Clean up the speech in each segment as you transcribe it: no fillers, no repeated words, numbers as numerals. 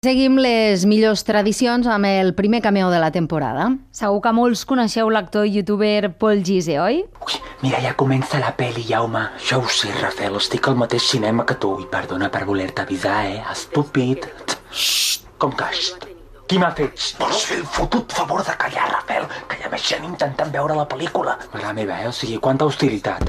Seguim les millors tradicions amb el primer cameo de la temporada. Segur que molts coneixeu l'actor i youtuber Paul Gise, oi? Ui, mira, ja comença la pel·li, Jaume. Jo ho sé, Rafael, estic al mateix cinema que tu. I perdona per voler-te avisar, estúpid. Xxt, com que xxt? Qui m'ha fet? Vols fer el fotut favor de callar, Rafael, que hi ha més gent intentant veure la pel·lícula. Mare meva, o sigui, quanta hostilitat.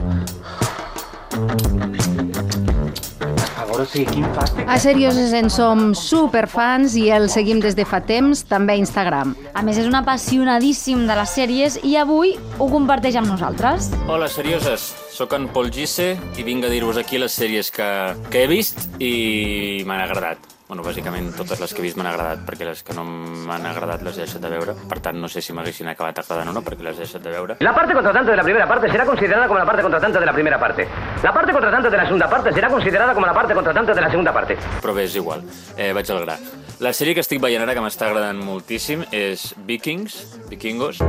O sigui, quin fàstic. A Serioses en som superfans i el seguim des de fa temps, també a Instagram. A més, és un apassionadíssim de les sèries i avui ho comparteix amb nosaltres. Hola, Serioses. Soc en Paul Gise i vinc a dir-vos aquí les sèries que he vist i m'han agradat. Bueno, bàsicament totes les que he vist m'han agradat, perquè les que no m'han agradat les he deixat de veure. Per tant, no sé si m'haguessin acabat agradant o no, perquè les he deixat de veure. La parte contratante de la primera parte será considerada como la parte contratante de la primera parte. La parte contratante de la segunda parte será considerada como la parte contratante de la segunda parte. Però bé, és igual. Vaig al gra. La sèrie que estic veient ara, que m'està agradant moltíssim, és Vikingos.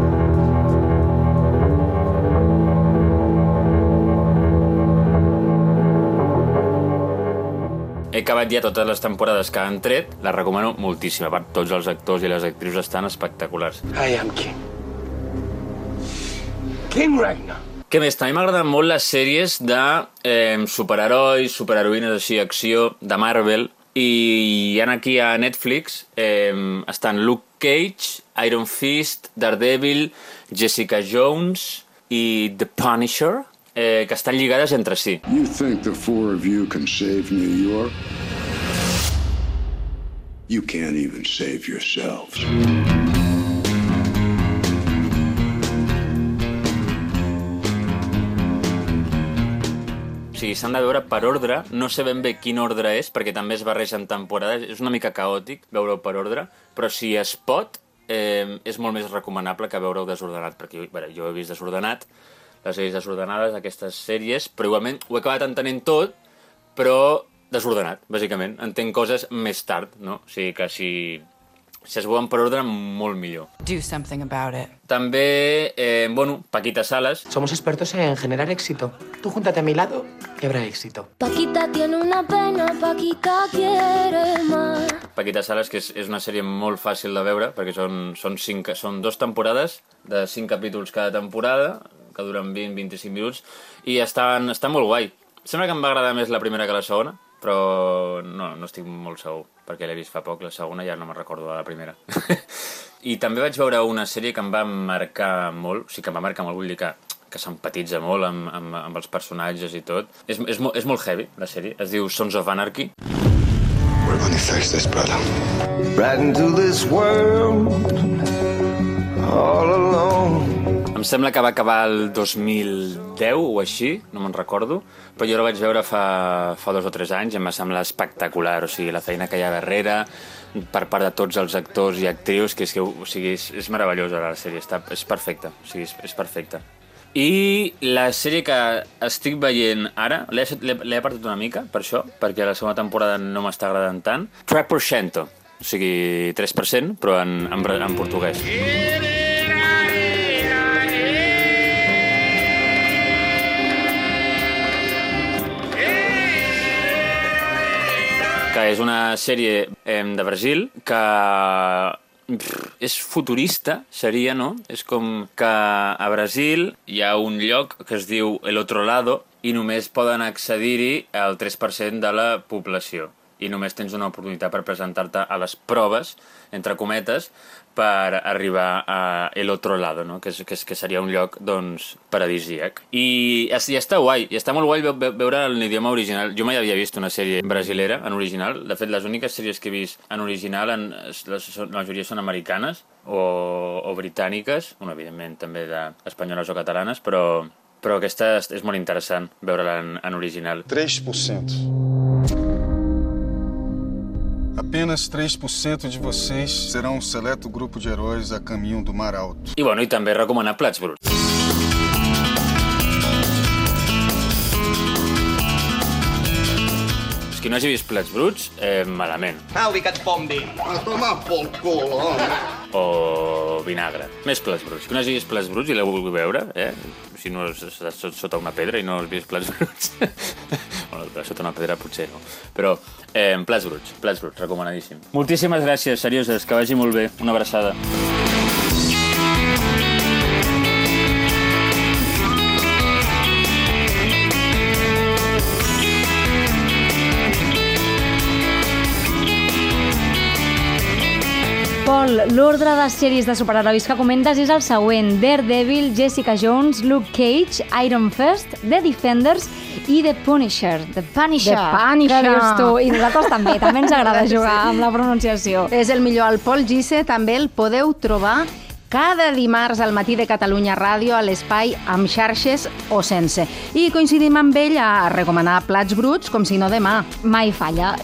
He acabat ja totes les temporades que han tret, la recomano moltíssim. A part, tots els actors i les actrius estan espectaculars. I am king. King Ragnar. Què més? També m'agraden molt les sèries de superherois, superheroïnes, així, acció, de Marvel. I aquí a Netflix estan Luke Cage, Iron Fist, Daredevil, Jessica Jones i The Punisher, que estan lligades entre si. You think the four of you can save New York? You can't even save yourselves. O sigui, s'han de veure per ordre, no sé ben bé quin ordre és, perquè també es barregen temporades, és una mica caòtic veure-ho per ordre, però si es pot, és molt més recomanable que veure-ho desordenat, perquè jo he vist desordenat, les sèries desordenades, aquestes sèries, però igualment ho he acabat entenent tot, però desordenat, bàsicament. Entenc coses més tard, no? O sigui que si es veuen per ordre, molt millor. Do something about it. També, Paquita Salas. Somos expertos en generar éxito. Tú júntate a mi lado y habrá éxito. Paquita tiene una pena, Paquita quiere más. Paquita Salas, que és una sèrie molt fàcil de veure, perquè són 2 temporades de 5 capítols cada temporada, que duren 20-25 minuts, i està molt guai. Sembla que em va agradar més la primera que la segona, però no estic molt segur, perquè l'he vist fa poc, la segona ja no me'n recordo de la primera. I també vaig veure una sèrie que em va marcar molt, vull dir que s'empatitza molt amb els personatges i tot. És molt heavy, la sèrie, es diu Sons of Anarchy. We're gonna fix this, brother. Right into this world, all alone. Em sembla que va acabar el 2010 o així, no me'n recordo, però jo la vaig veure fa 2 o 3 anys i em va semblar espectacular, o sigui, la feina que hi ha darrere, per part de tots els actors i actrius, que és meravellosa la sèrie, és perfecta, o sigui, és perfecta. I la sèrie que estic veient ara, l'he apartat una mica, per això, perquè la segona temporada no m'està agradant tant, 3%, o sigui, 3%, però en portuguès. Que és una sèrie de Brasil que és futurista, seria, no? És com que a Brasil hi ha un lloc que es diu El Otro Lado i només poden accedir-hi el 3% de la població. I només tens una oportunitat per presentar-te a les proves, entre cometes, per arribar a El Otro Lado, no? que seria un lloc paradisíac. I està guai, i està molt guai veure en l'idioma original. Jo mai havia vist una sèrie brasilera en original. De fet, les úniques sèries que he vist en original, la majoria són americanes o britàniques, evidentment també espanyoles o catalanes, però aquesta és molt interessant veure-la en original. 3%. Apenas 3% de vocês serão um seleto grupo de heróis a caminho do Mar Alto. I també recomanar Plats Bruts. Qui no hagi vist Plats Bruts, malament. Ubicats bombi. A tomar pel cul, home. O vinagre. Més Plats Bruts. Qui no hagi vist Plats Bruts i l'heu volgut veure, si no estàs sota una pedra i no has vist Plats Bruts, bueno, sota una pedra potser no. Però plats bruts, recomanadíssim. Moltíssimes gràcies, serioses, que vagi molt bé. Una abraçada. Pol, l'ordre de sèries de superherois que comentes és el següent: Daredevil, Jessica Jones, Luke Cage, Iron Fist, The Defenders i The Punisher. The Punisher. Punisher. Que dius tu? I nosaltres també ens agrada jugar amb la pronunciació. És el millor. El Pol Gisse també el podeu trobar cada dimarts al matí de Catalunya Ràdio a l'espai Amb xarxes o sense. I coincidim amb ell a recomanar plats bruts com si no demà. Mai falla.